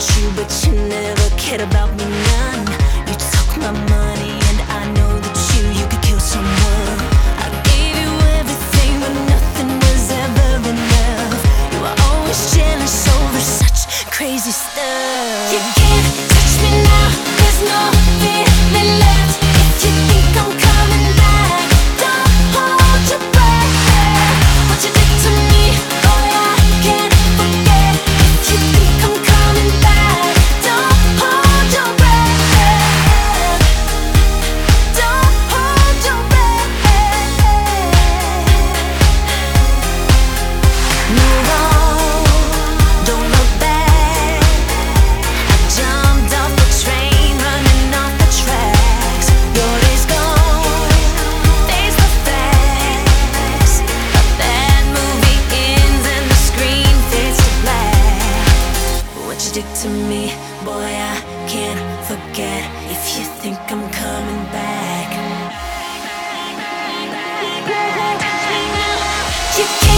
you, but you never cared about me none. You took my money and I know that you could kill someone. I gave you everything, but nothing was ever enough. You were always jealous over such crazy stuff. You can't touch me now, there's no feeling left. If you think I'm coming back, don't hold your breath. What you did to me, boy, I can't forget. If you think I'm coming back, don't hold your breath. Don't hold your breath. Move on, don't look back. I jumped off the train, running off the tracks. Your day's gone, face the facts. A bad movie ends and the screen fades to black. What you did to me, boy, I can't forget. If you think I'm coming back, you can't.